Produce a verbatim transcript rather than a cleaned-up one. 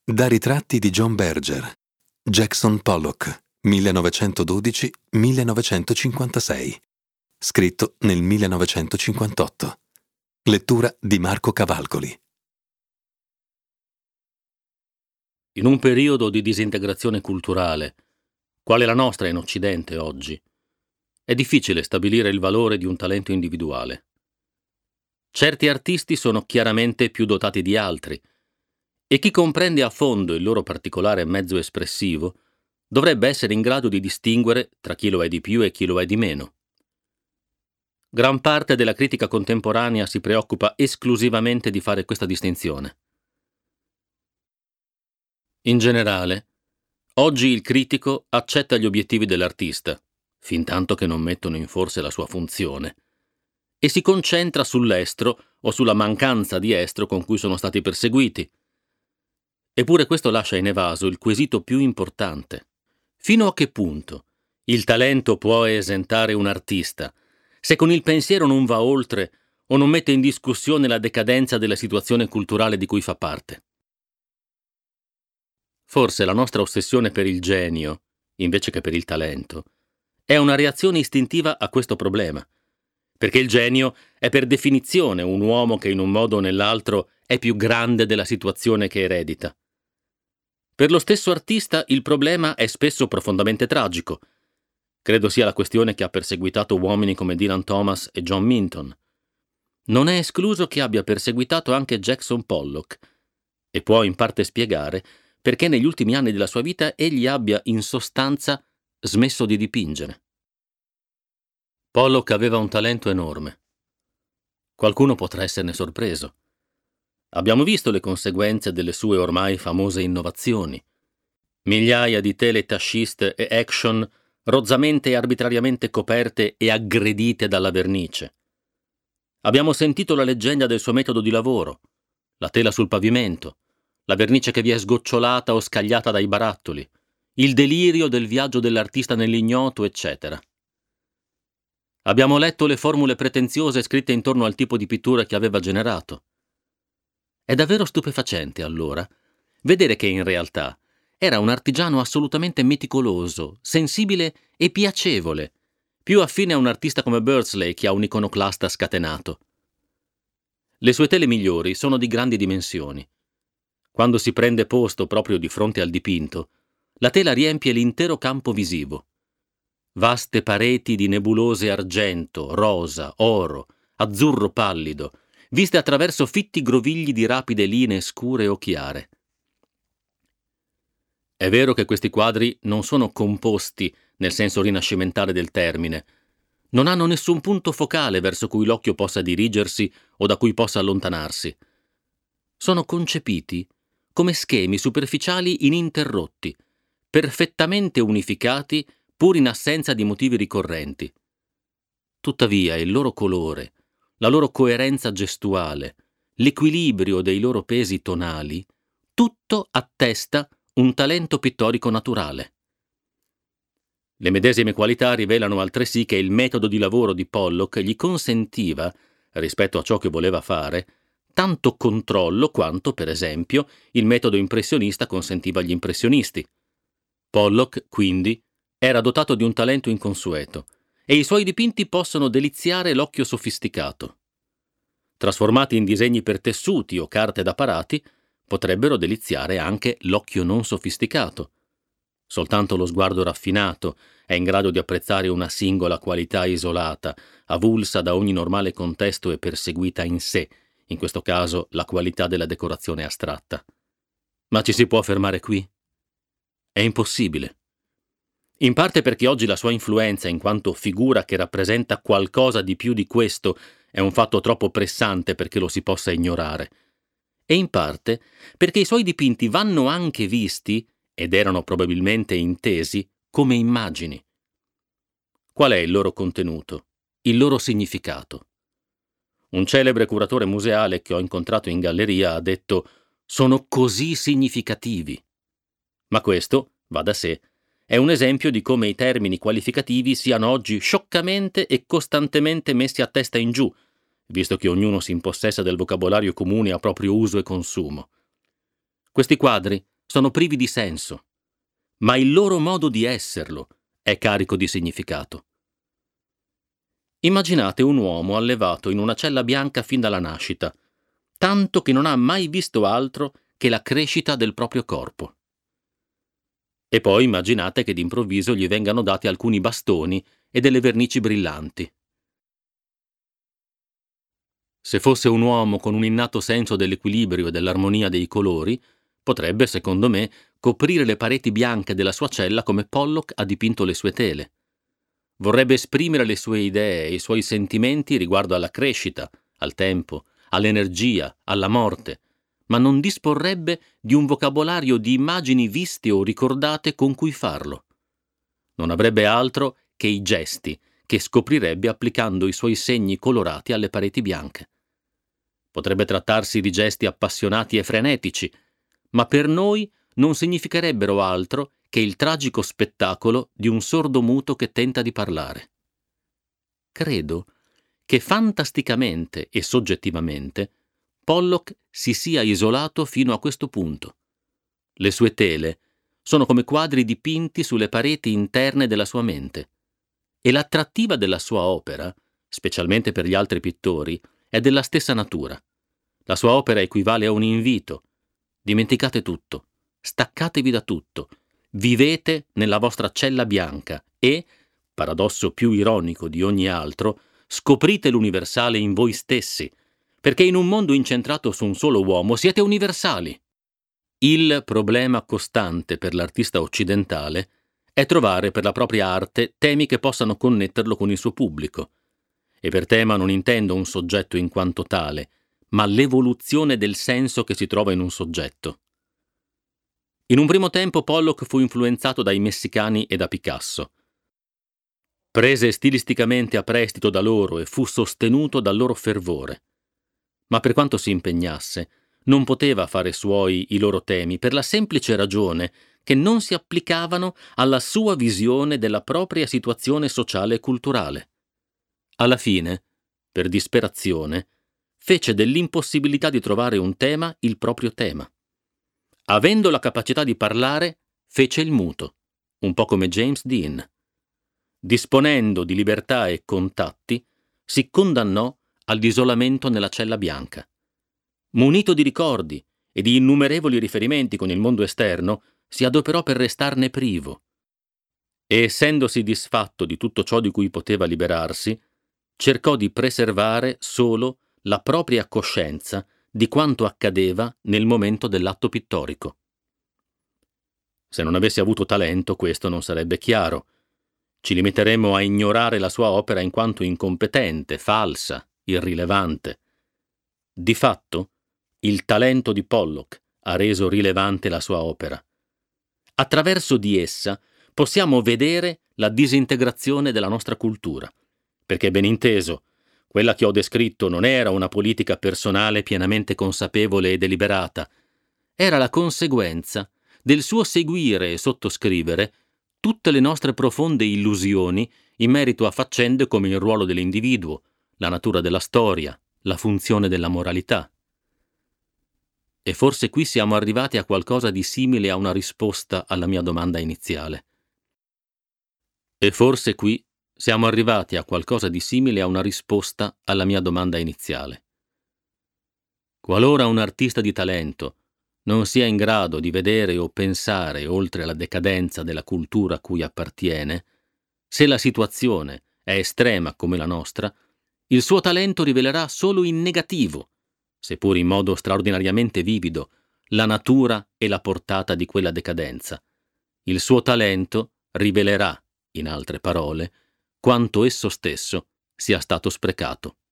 Da ritratti di John Berger, Jackson Pollock, millenovecentododici millenovecentocinquantasei. Scritto nel millenovecentocinquantotto. Lettura di Marco Cavalcoli. In un periodo di disintegrazione culturale, quale la nostra in Occidente oggi, è difficile stabilire il valore di un talento individuale. Certi artisti sono chiaramente più dotati di altri, e chi comprende a fondo il loro particolare mezzo espressivo dovrebbe essere in grado di distinguere tra chi lo è di più e chi lo è di meno. Gran parte della critica contemporanea si preoccupa esclusivamente di fare questa distinzione. In generale, oggi il critico accetta gli obiettivi dell'artista, fintanto che non mettono in forse la sua funzione, e si concentra sull'estro o sulla mancanza di estro con cui sono stati perseguiti. Eppure questo lascia inevaso il quesito più importante. Fino a che punto il talento può esentare un artista, se con il pensiero non va oltre o non mette in discussione la decadenza della situazione culturale di cui fa parte? Forse la nostra ossessione per il genio, invece che per il talento, è una reazione istintiva a questo problema, perché il genio è per definizione un uomo che in un modo o nell'altro è più grande della situazione che eredita. Per lo stesso artista il problema è spesso profondamente tragico. Credo sia la questione che ha perseguitato uomini come Dylan Thomas e John Minton. Non è escluso che abbia perseguitato anche Jackson Pollock, e può in parte spiegare perché negli ultimi anni della sua vita egli abbia in sostanza smesso di dipingere. Pollock aveva un talento enorme. Qualcuno potrà esserne sorpreso. Abbiamo visto le conseguenze delle sue ormai famose innovazioni. Migliaia di tele tasciste e action rozzamente e arbitrariamente coperte e aggredite dalla vernice. Abbiamo sentito la leggenda del suo metodo di lavoro, la tela sul pavimento, la vernice che vi è sgocciolata o scagliata dai barattoli, il delirio del viaggio dell'artista nell'ignoto, eccetera. Abbiamo letto le formule pretenziose scritte intorno al tipo di pittura che aveva generato. È davvero stupefacente, allora, vedere che in realtà era un artigiano assolutamente meticoloso, sensibile e piacevole, più affine a un artista come Beardsley che a un iconoclasta scatenato. Le sue tele migliori sono di grandi dimensioni. Quando si prende posto proprio di fronte al dipinto, la tela riempie l'intero campo visivo. Vaste pareti di nebulose argento, rosa, oro, azzurro pallido, viste attraverso fitti grovigli di rapide linee scure o chiare. È vero che questi quadri non sono composti nel senso rinascimentale del termine, non hanno nessun punto focale verso cui l'occhio possa dirigersi o da cui possa allontanarsi. Sono concepiti come schemi superficiali ininterrotti, perfettamente unificati pur in assenza di motivi ricorrenti. Tuttavia il loro colore, la loro coerenza gestuale, l'equilibrio dei loro pesi tonali, tutto attesta un talento pittorico naturale. Le medesime qualità rivelano altresì che il metodo di lavoro di Pollock gli consentiva, rispetto a ciò che voleva fare, tanto controllo quanto, per esempio, il metodo impressionista consentiva agli impressionisti. Pollock, quindi, era dotato di un talento inconsueto, e i suoi dipinti possono deliziare l'occhio sofisticato. Trasformati in disegni per tessuti o carte da parati, potrebbero deliziare anche l'occhio non sofisticato. Soltanto lo sguardo raffinato è in grado di apprezzare una singola qualità isolata, avulsa da ogni normale contesto e perseguita in sé, in questo caso la qualità della decorazione astratta. Ma ci si può fermare qui? È impossibile. In parte perché oggi la sua influenza in quanto figura che rappresenta qualcosa di più di questo è un fatto troppo pressante perché lo si possa ignorare, e in parte perché i suoi dipinti vanno anche visti, ed erano probabilmente intesi, come immagini. Qual è il loro contenuto, il loro significato? Un celebre curatore museale che ho incontrato in galleria ha detto: «Sono così significativi». Ma questo, va da sé, è un esempio di come i termini qualificativi siano oggi scioccamente e costantemente messi a testa in giù, visto che ognuno si impossessa del vocabolario comune a proprio uso e consumo. Questi quadri sono privi di senso, ma il loro modo di esserlo è carico di significato. Immaginate un uomo allevato in una cella bianca fin dalla nascita, tanto che non ha mai visto altro che la crescita del proprio corpo. E poi immaginate che d'improvviso gli vengano dati alcuni bastoni e delle vernici brillanti. Se fosse un uomo con un innato senso dell'equilibrio e dell'armonia dei colori, potrebbe, secondo me, coprire le pareti bianche della sua cella come Pollock ha dipinto le sue tele. Vorrebbe esprimere le sue idee e i suoi sentimenti riguardo alla crescita, al tempo, all'energia, alla morte, ma non disporrebbe di un vocabolario di immagini viste o ricordate con cui farlo. Non avrebbe altro che i gesti che scoprirebbe applicando i suoi segni colorati alle pareti bianche. Potrebbe trattarsi di gesti appassionati e frenetici, ma per noi non significherebbero altro che il tragico spettacolo di un sordo muto che tenta di parlare. Credo che fantasticamente e soggettivamente Pollock si sia isolato fino a questo punto. Le sue tele sono come quadri dipinti sulle pareti interne della sua mente, e l'attrattiva della sua opera, specialmente per gli altri pittori, è della stessa natura. La sua opera equivale a un invito. Dimenticate tutto, staccatevi da tutto, vivete nella vostra cella bianca e, paradosso più ironico di ogni altro, scoprite l'universale in voi stessi, perché in un mondo incentrato su un solo uomo siete universali. Il problema costante per l'artista occidentale è trovare per la propria arte temi che possano connetterlo con il suo pubblico. E per tema non intendo un soggetto in quanto tale, ma l'evoluzione del senso che si trova in un soggetto. In un primo tempo Pollock fu influenzato dai messicani e da Picasso. Prese stilisticamente a prestito da loro e fu sostenuto dal loro fervore. Ma per quanto si impegnasse, non poteva fare suoi i loro temi per la semplice ragione che non si applicavano alla sua visione della propria situazione sociale e culturale. Alla fine, per disperazione, fece dell'impossibilità di trovare un tema il proprio tema. Avendo la capacità di parlare, fece il muto, un po' come James Dean. Disponendo di libertà e contatti, si condannò all'isolamento nella cella bianca. Munito di ricordi e di innumerevoli riferimenti con il mondo esterno, si adoperò per restarne privo. E essendosi disfatto di tutto ciò di cui poteva liberarsi, cercò di preservare solo la propria coscienza di quanto accadeva nel momento dell'atto pittorico. Se non avesse avuto talento, questo non sarebbe chiaro. Ci limiteremmo a ignorare la sua opera in quanto incompetente, falsa, irrilevante. Di fatto, il talento di Pollock ha reso rilevante la sua opera. Attraverso di essa possiamo vedere la disintegrazione della nostra cultura, perché ben inteso, quella che ho descritto non era una politica personale pienamente consapevole e deliberata, era la conseguenza del suo seguire e sottoscrivere tutte le nostre profonde illusioni in merito a faccende come il ruolo dell'individuo, la natura della storia, la funzione della moralità. E forse qui siamo arrivati a qualcosa di simile a una risposta alla mia domanda iniziale. E forse qui siamo arrivati a qualcosa di simile a una risposta alla mia domanda iniziale. Qualora un artista di talento non sia in grado di vedere o pensare oltre la decadenza della cultura a cui appartiene, se la situazione è estrema come la nostra, il suo talento rivelerà solo in negativo, seppur in modo straordinariamente vivido, la natura e la portata di quella decadenza. Il suo talento rivelerà, in altre parole, quanto esso stesso sia stato sprecato.